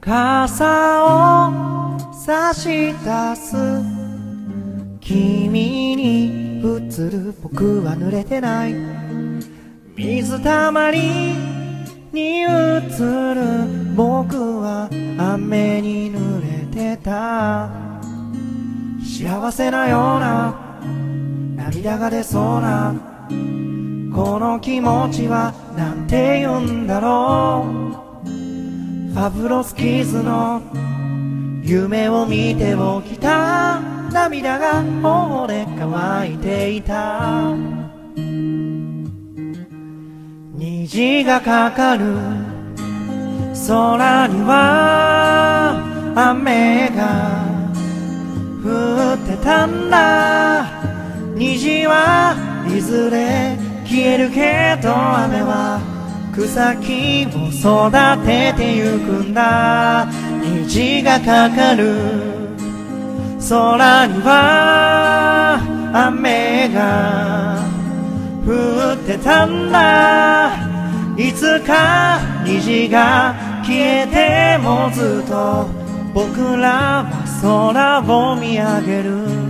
傘を差し出す君に映る僕は濡れてない。水たまりに映る僕は雨に濡れてた。幸せなような涙が出そうなこの気持ちはなんて言うんだろう。ファブロスキッズの夢を見て起きた涙が頬で乾いていた。虹がかかる空には雨が降ってたんだ。虹はいずれ消えるけど雨は草木を育ててゆくんだ。虹がかかる空には雨が降ってたんだ。いつか虹が消えてもずっと僕らは空を見上げる。